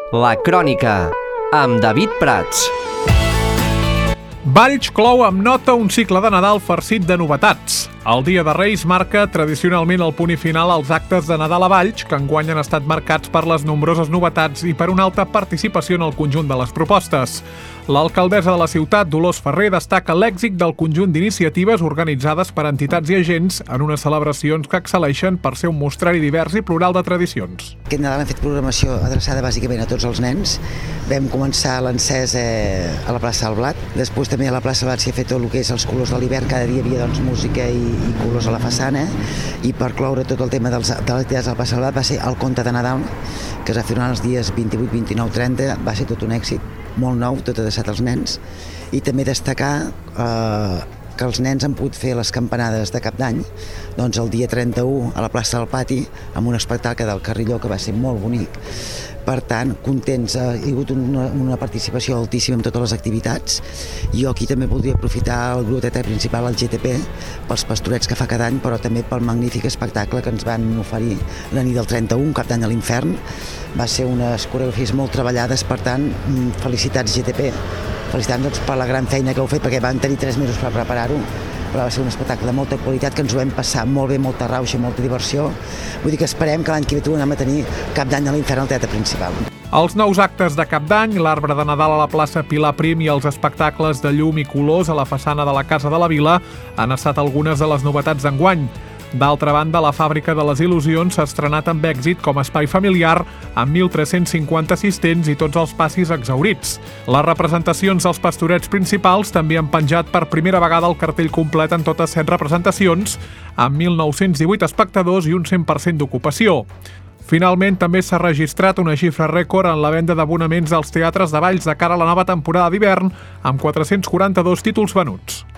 La Crònica, amb David Prats. Valls clou amb nota un cicle de Nadal farcit de novetats. El Dia de Reis marca tradicionalment el punt i final als actes de Nadal a Valls, que enguany han estat marcats per les nombroses novetats i per una alta participació en el conjunt de les propostes. L'alcaldessa de la ciutat, Dolors Ferrer, destaca l'èxit del conjunt d'iniciatives organitzades per entitats i agents en unes celebracions que excel·leixen per ser un mostrari divers i plural de tradicions. Aquest Nadal hem fet programació adreçada bàsicament a tots els nens. Vam començar l'encès a la plaça del Blat. Després també a la plaça del Blat s'hi ha fet tot el que és els colors de l'hivern. Cada dia hi havia música i colors a la façana. I per cloure tot el tema de les activitats de la plaça del Blat va ser el conte de Nadal, que es va fer durant els dies 28, 29, 30. Va ser tot un èxit, molt nou, tot adreçat als nens. I també destacar que els nens han pogut fer les campanades de Cap d'Any, doncs el dia 31 a la plaça del Pati, amb un espectacle del Carrilló que va ser molt bonic. Per tant, contents, hi ha hagut una participació altíssima en totes les activitats. Jo aquí també voldria aprofitar el grup de teatre principal, el GTP, pels pastorets que fa cada any, però també pel magnífic espectacle que ens van oferir la nit del 31, Cap d'Any a l'Infern. Va ser unes coreografies molt treballades, per tant, felicitats GTP. Felicitats per la gran feina que heu fet, perquè van tenir 3 mesos per preparar-ho, però va ser un espectacle de molta qualitat, que ens ho vam passar molt bé, molta rauxa, molta diversió. Vull dir que esperem que l'any que ve tornem a tenir Cap d'Any a l'Infern al teatre principal. Els nous actes de Cap d'Any, l'arbre de Nadal a la plaça Pilar Prim i els espectacles de llum i colors a la façana de la Casa de la Vila han estat algunes de les novetats d'enguany. D'altra banda, la Fàbrica de les Il·lusions s'ha estrenat amb èxit com a espai familiar amb 1.350 assistents i tots els passis exhaurits. Les representacions dels pastorets principals també han penjat per primera vegada el cartell complet en totes 7 representacions, amb 1.918 espectadors i un 100% d'ocupació. Finalment, també s'ha registrat una xifra rècord en la venda d'abonaments als teatres de Valls de cara a la nova temporada d'hivern, amb 442 títols venuts.